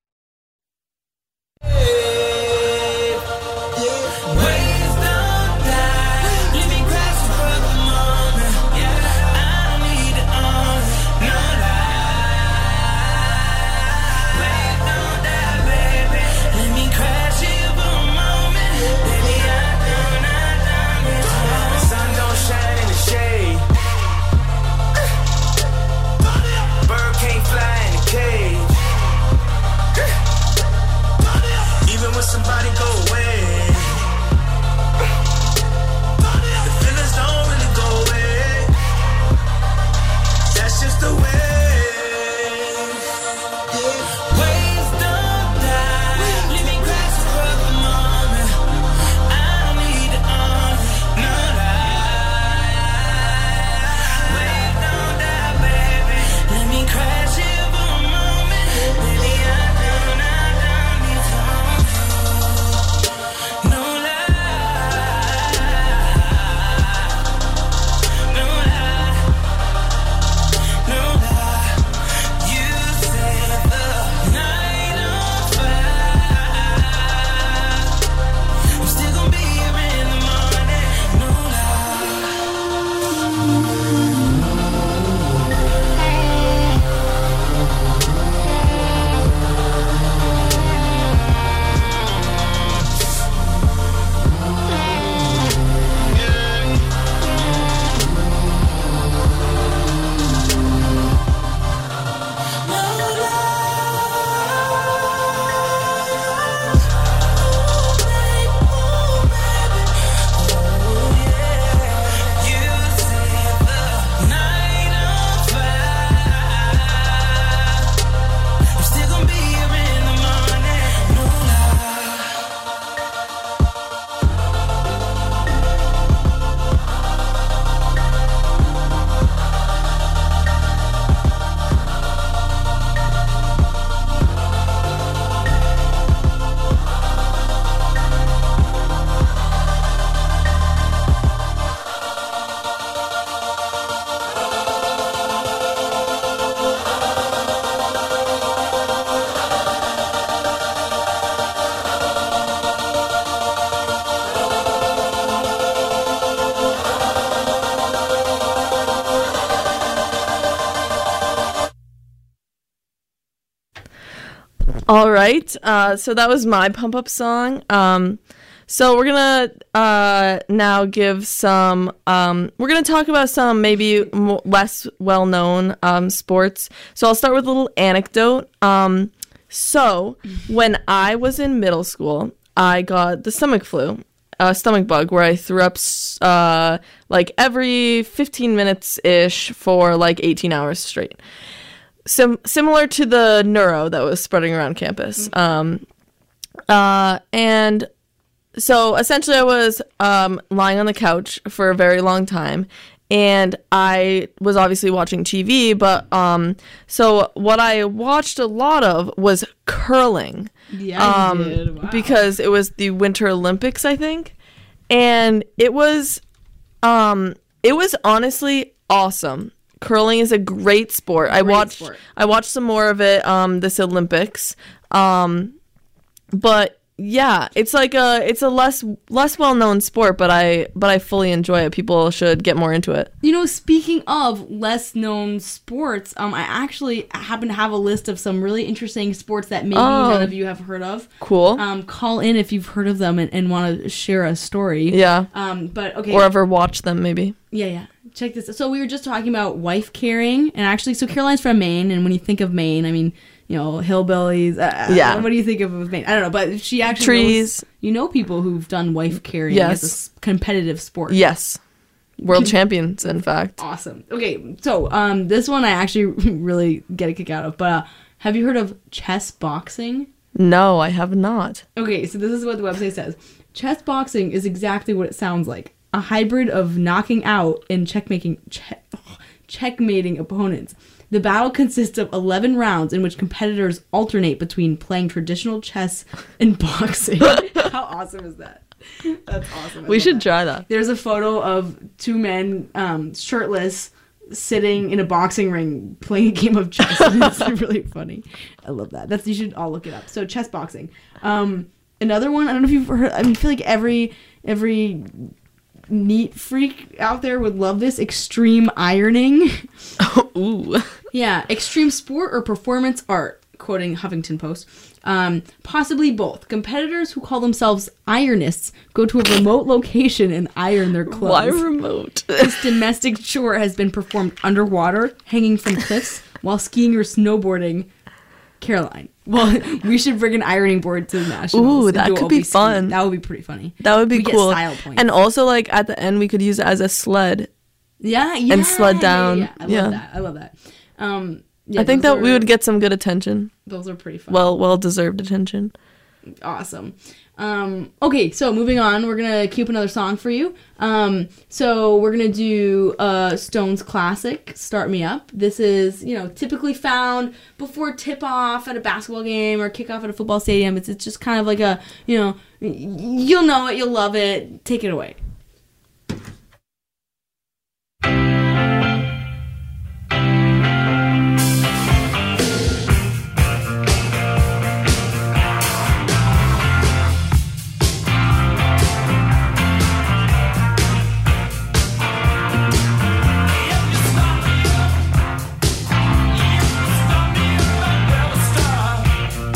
[SPEAKER 5] Sun don't shine in the shade. Bird can't fly in a cage. Even when somebody go away, the feelings don't really go away. That's just the way. Waves don't die. Leave me grasping for the moment. I don't need to own it, no lie. Waves don't die, baby. Let me crash here for a moment. Baby, I don't, I don't need to own it, no lie. No lie. No lie. You set the night on fire. I'm still gonna be here in the morning. No lie. You set the night on fire. I'm still gonna be here in the morning. No lie.
[SPEAKER 2] All right. Uh, so that was my pump up song. Um, so we're gonna uh, now give some. Um, we're gonna talk about some maybe mo- less well known um, sports. So I'll start with a little anecdote. Um, so when I was in middle school, I got the stomach flu, a stomach bug, where I threw up s- uh, like every fifteen minutes ish for like eighteen hours straight. Sim- similar to the neuro that was spreading around campus. Um, uh, and so essentially I was um, lying on the couch for a very long time, and I was obviously watching T V, but um, so what I watched a lot of was curling.
[SPEAKER 1] Yeah,
[SPEAKER 2] um,
[SPEAKER 1] you did. Wow.
[SPEAKER 2] Because it was the Winter Olympics, I think, and it was, um, it was honestly awesome. Curling is a great sport. I
[SPEAKER 1] Great
[SPEAKER 2] watched
[SPEAKER 1] sport.
[SPEAKER 2] I watched some more of it um this Olympics. Um but Yeah, it's like a it's a less less well known sport, but I but I fully enjoy it. People should get more into it.
[SPEAKER 1] You know, speaking of less known sports, um, I actually happen to have a list of some really interesting sports that maybe
[SPEAKER 2] Oh.
[SPEAKER 1] none of you have heard of.
[SPEAKER 2] Cool.
[SPEAKER 1] Um, call in if you've heard of them and, and want to share a story.
[SPEAKER 2] Yeah.
[SPEAKER 1] Um, but okay.
[SPEAKER 2] Or ever watch them, maybe.
[SPEAKER 1] Yeah, yeah. Check this. So we were just talking about wife carrying, and actually, so Caroline's from Maine, and when you think of Maine, I mean, you know, hillbillies. Uh,
[SPEAKER 2] Yeah.
[SPEAKER 1] What do you think of with Maine? I don't know, but she actually
[SPEAKER 2] Trees.
[SPEAKER 1] knows- you know, people who've done wife carrying
[SPEAKER 2] Yes.
[SPEAKER 1] as a s- competitive sport.
[SPEAKER 2] Yes. World champions, in fact.
[SPEAKER 1] Awesome. Okay, so um, this one I actually really get a kick out of. But uh, have you heard of chess boxing?
[SPEAKER 2] No, I have not.
[SPEAKER 1] Okay, so this is what the website says. Chess boxing is exactly what it sounds like. A hybrid of knocking out and checkmating, che- checkmating opponents. The battle consists of eleven rounds in which competitors alternate between playing traditional chess and boxing. How awesome is that? That's awesome. I
[SPEAKER 2] We
[SPEAKER 1] love
[SPEAKER 2] should
[SPEAKER 1] that.
[SPEAKER 2] try that.
[SPEAKER 1] There's a photo of two men um, shirtless sitting in a boxing ring playing a game of chess. And it's really funny. I love that. That's you should all look it up. So chess boxing. Um, another one. I don't know if you've heard. I mean, I feel like every every neat freak out there would love this. Extreme ironing.
[SPEAKER 2] Ooh.
[SPEAKER 1] Yeah, extreme sport or performance art, quoting Huffington Post. Um, possibly both. Competitors who call themselves ironists go to a remote location and iron their clothes.
[SPEAKER 2] Why remote?
[SPEAKER 1] This domestic chore has been performed underwater, hanging from cliffs, while skiing or snowboarding. Caroline. Well, we should bring an ironing board to the Nationals.
[SPEAKER 2] Ooh,
[SPEAKER 1] and
[SPEAKER 2] that
[SPEAKER 1] do
[SPEAKER 2] could
[SPEAKER 1] all
[SPEAKER 2] be
[SPEAKER 1] these ski-
[SPEAKER 2] fun.
[SPEAKER 1] That would be pretty funny.
[SPEAKER 2] That would be
[SPEAKER 1] We get
[SPEAKER 2] cool.
[SPEAKER 1] style points.
[SPEAKER 2] And also, like, at the end, we could use it as a sled.
[SPEAKER 1] Yeah, yeah.
[SPEAKER 2] and sled
[SPEAKER 1] yeah,
[SPEAKER 2] down.
[SPEAKER 1] Yeah, yeah. I love
[SPEAKER 2] Yeah.
[SPEAKER 1] that. I love that. Um, yeah,
[SPEAKER 2] I think
[SPEAKER 1] those
[SPEAKER 2] that we
[SPEAKER 1] are-
[SPEAKER 2] would get some good attention.
[SPEAKER 1] Those are pretty fun.
[SPEAKER 2] Well, well-deserved attention.
[SPEAKER 1] Awesome. Um, okay, so moving on, we're gonna queue up another song for you. Um, so we're gonna do uh, Stones classic, "Start Me Up." This is, you know, typically found before tip-off at a basketball game or kickoff at a football stadium. It's it's just kind of like a, you know, y- you'll know it, you'll love it. Take it away.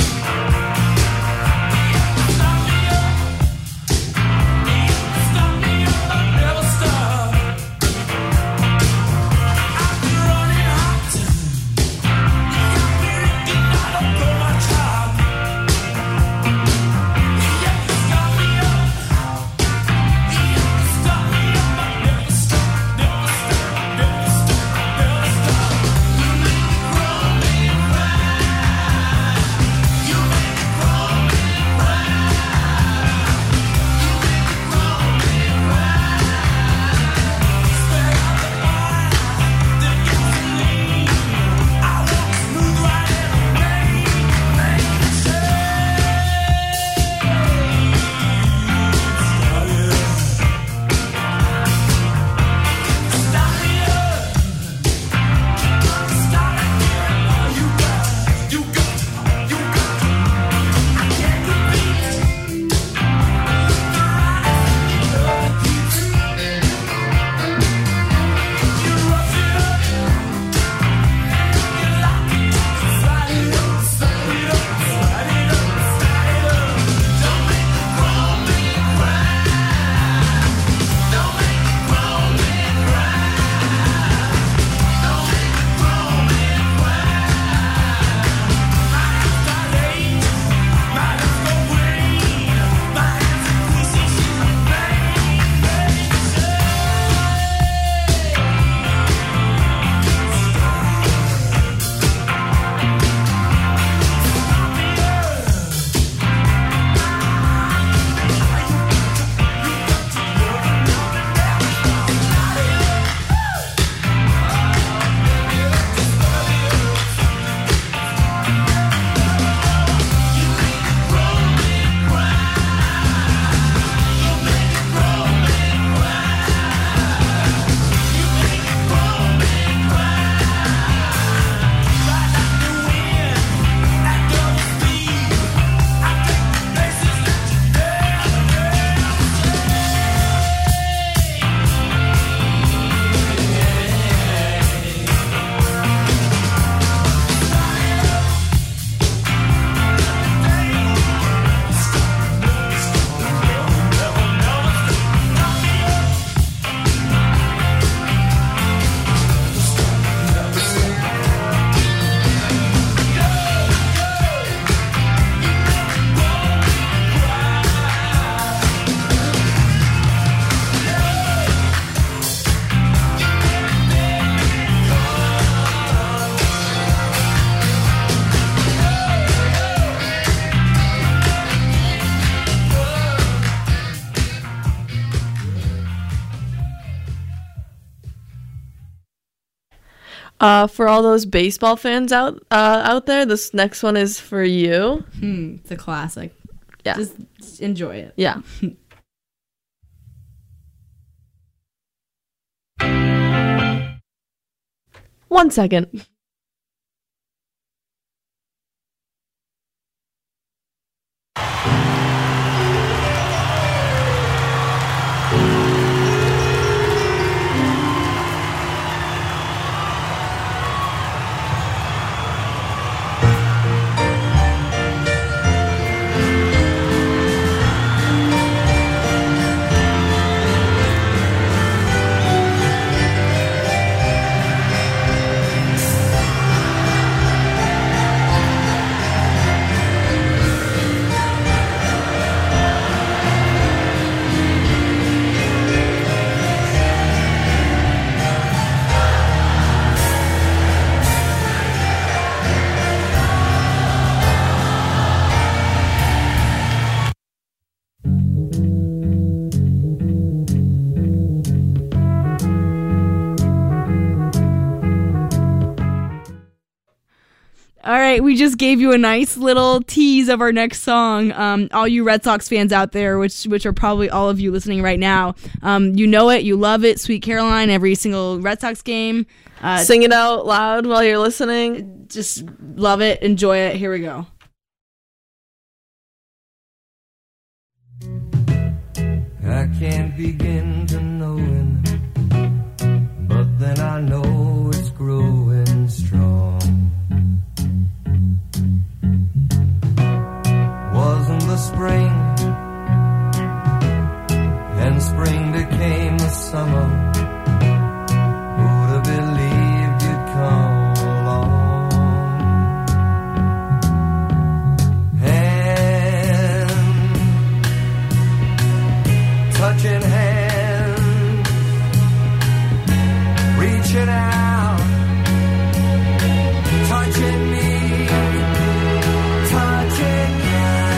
[SPEAKER 6] Stop me
[SPEAKER 2] Uh, for all those baseball fans out uh, out there, this next one is for you.
[SPEAKER 1] Hmm, it's a classic.
[SPEAKER 2] Yeah.
[SPEAKER 1] Just, just enjoy it.
[SPEAKER 2] Yeah. One second.
[SPEAKER 1] All right, we just gave you a nice little tease of our next song. Um, all you Red Sox fans out there, which which are probably all of you listening right now, um, you know it, you love it. Sweet Caroline, every single Red Sox game. Uh,
[SPEAKER 2] Sing it out loud while you're listening.
[SPEAKER 1] Just love it, enjoy it. Here we go.
[SPEAKER 5] I can't begin to knowing, but then I know it's growing strong. Wasn't the spring, and spring became the summer. Who'd have believed you'd come along? Hand, touching hand, reaching out, touching me, touching you.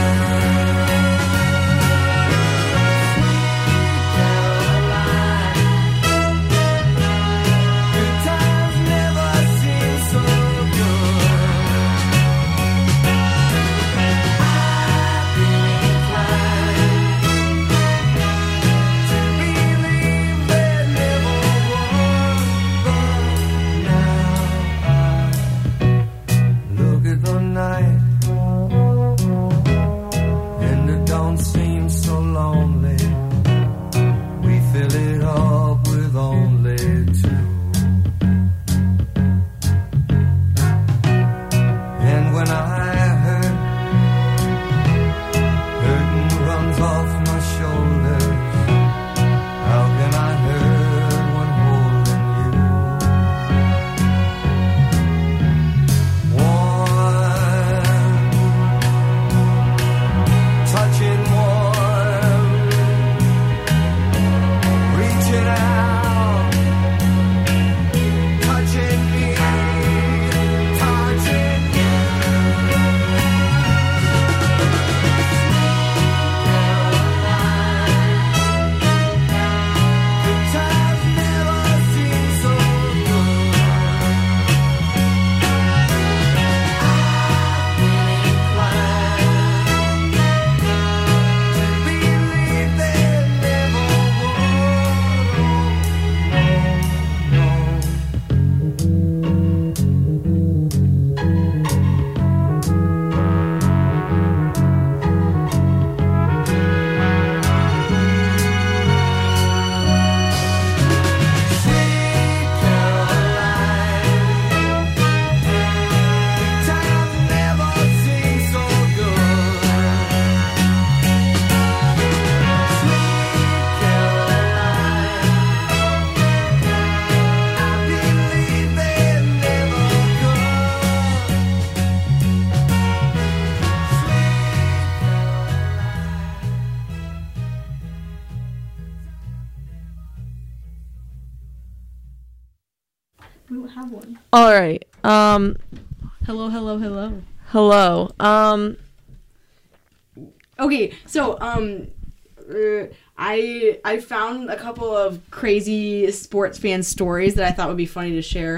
[SPEAKER 1] We don't have one.
[SPEAKER 2] All right. Um,
[SPEAKER 1] Hello, hello, hello.
[SPEAKER 2] hello. Um,
[SPEAKER 1] Okay, so um, uh, I I found a couple of crazy sports fan stories that I thought would be funny to share.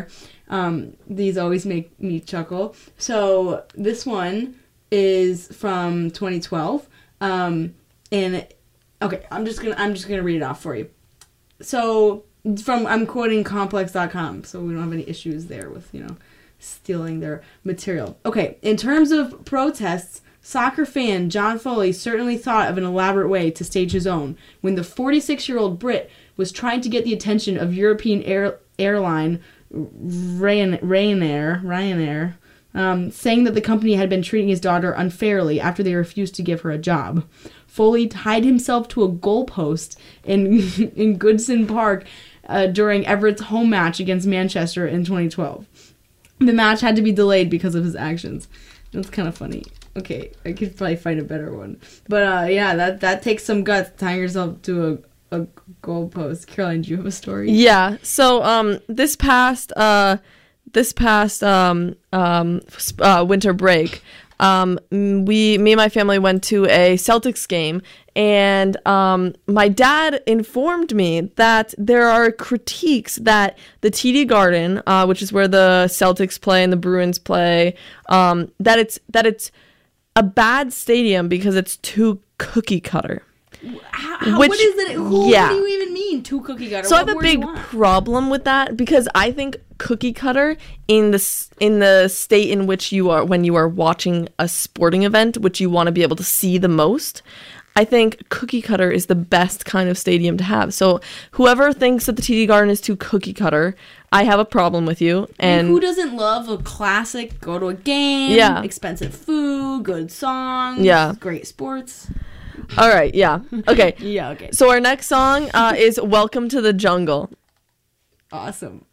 [SPEAKER 1] Um, these always make me chuckle. So this one is from twenty twelve. Um, and okay, I'm just gonna I'm just gonna read it off for you. So from I'm quoting complex dot com, so we don't have any issues there with, you know, stealing their material. Okay, in terms of protests, soccer fan John Foley certainly thought of an elaborate way to stage his own when the forty-six-year-old Brit was trying to get the attention of European air, airline Ryan, Ryanair, Ryanair um, saying that the company had been treating his daughter unfairly after they refused to give her a job. Foley tied himself to a goalpost in in Goodson Park uh, during Everett's home match against Manchester in twenty twelve. The match had to be delayed because of his actions. That's kind of funny. Okay, I could probably find a better one. But uh, yeah, that, that takes some guts, tying yourself to a a goalpost. Caroline, do you have a story?
[SPEAKER 2] Yeah. So um, this past uh, this past um, um, uh, winter break, um, we me and my family went to a Celtics game, and um, my dad informed me that there are critiques that the T D Garden, uh, which is where the Celtics play and the Bruins play, um, that it's that it's a bad stadium because it's too cookie cutter.
[SPEAKER 1] How, how,
[SPEAKER 2] Which,
[SPEAKER 1] what is it? Who,
[SPEAKER 2] yeah.
[SPEAKER 1] What do you even mean, two cookie cutter?
[SPEAKER 2] So
[SPEAKER 1] what
[SPEAKER 2] I have a
[SPEAKER 1] more do you
[SPEAKER 2] big
[SPEAKER 1] want?
[SPEAKER 2] problem with that because I think cookie cutter in the s- in the state in which you are when you are watching a sporting event, which you want to be able to see the most, I think cookie cutter is the best kind of stadium to have. So whoever thinks that the T D Garden is too cookie cutter, I have a problem with you.
[SPEAKER 1] And
[SPEAKER 2] And
[SPEAKER 1] who doesn't love a classic, go to a game,
[SPEAKER 2] Yeah.
[SPEAKER 1] expensive food, good songs,
[SPEAKER 2] Yeah.
[SPEAKER 1] great sports?
[SPEAKER 2] all right, yeah, okay.
[SPEAKER 1] Yeah, okay.
[SPEAKER 2] So our next song uh, is "Welcome to the Jungle."
[SPEAKER 1] Awesome.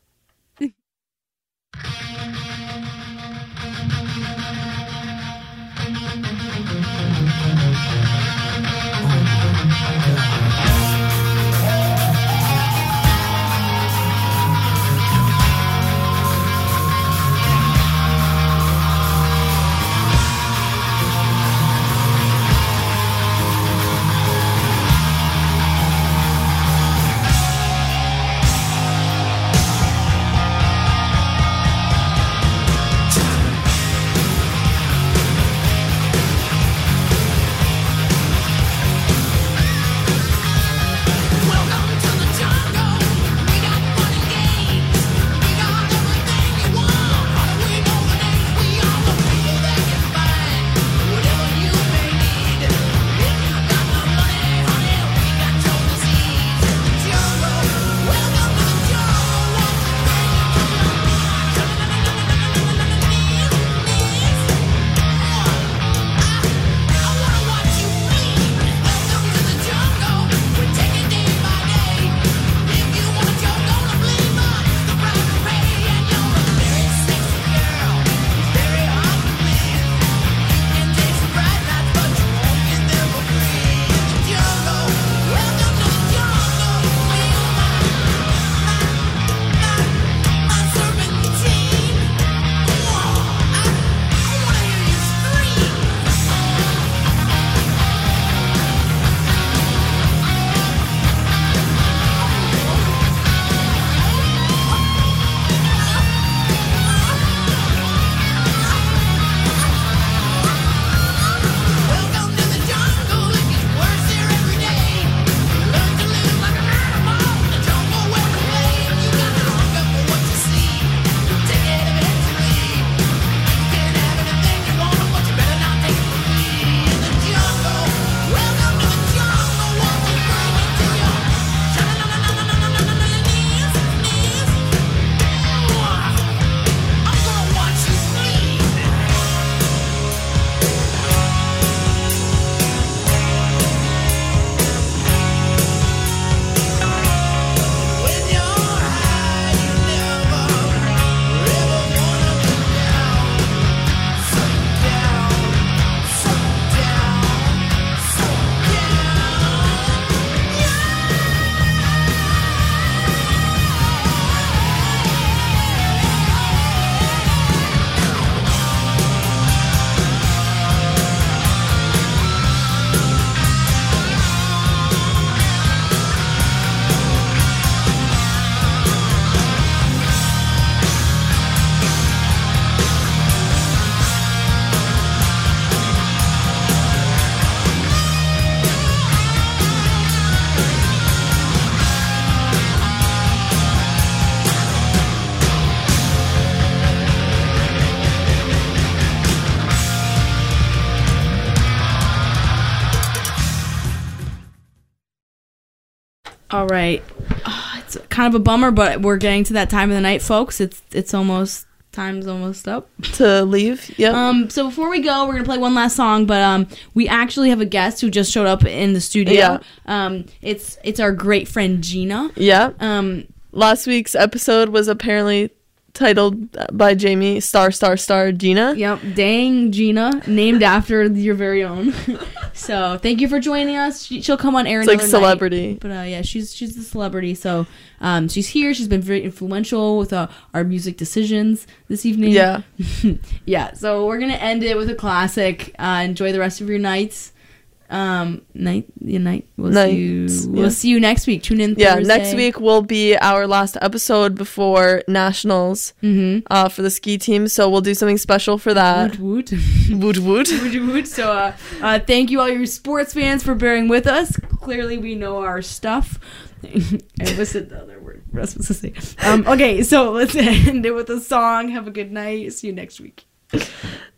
[SPEAKER 1] All right. Oh, it's kind of a bummer, but we're getting to that time of the night, folks. It's it's almost time's almost up
[SPEAKER 2] to leave. Yep.
[SPEAKER 1] Um. So before we go, we're gonna play one last song, but um, we actually have a guest who just showed up in the studio.
[SPEAKER 2] Yeah.
[SPEAKER 1] Um. It's it's our great friend Gina.
[SPEAKER 2] Yeah.
[SPEAKER 1] Um.
[SPEAKER 2] Last week's episode was apparently titled by Jamie Star Star Star Gina.
[SPEAKER 1] Yep. Dang Gina, named after your very own. So thank you for joining us. She, she'll come on air.
[SPEAKER 2] It's like
[SPEAKER 1] another
[SPEAKER 2] celebrity.
[SPEAKER 1] night. But uh, yeah, she's she's the celebrity. So um, she's here. She's been very influential with uh, our music decisions this evening.
[SPEAKER 2] Yeah.
[SPEAKER 1] Yeah. So we're gonna end it with a classic. Uh, enjoy the rest of your nights. Um, night, the night. We'll
[SPEAKER 2] Nights,
[SPEAKER 1] see you. We'll
[SPEAKER 2] yeah.
[SPEAKER 1] see you next week. Tune in.
[SPEAKER 2] Yeah,
[SPEAKER 1] Thursday.
[SPEAKER 2] next week will be our last episode before nationals
[SPEAKER 1] Mm-hmm.
[SPEAKER 2] uh, for the ski team. So we'll do something special for that.
[SPEAKER 1] Woot woot.
[SPEAKER 2] Woot woot.
[SPEAKER 1] Woot woot. So, uh, uh, thank you all your sports fans for bearing with us. Clearly, we know our stuff. And what's the other word we're not supposed to say? Um, okay, so let's end it with a song. Have a good night. See you next week.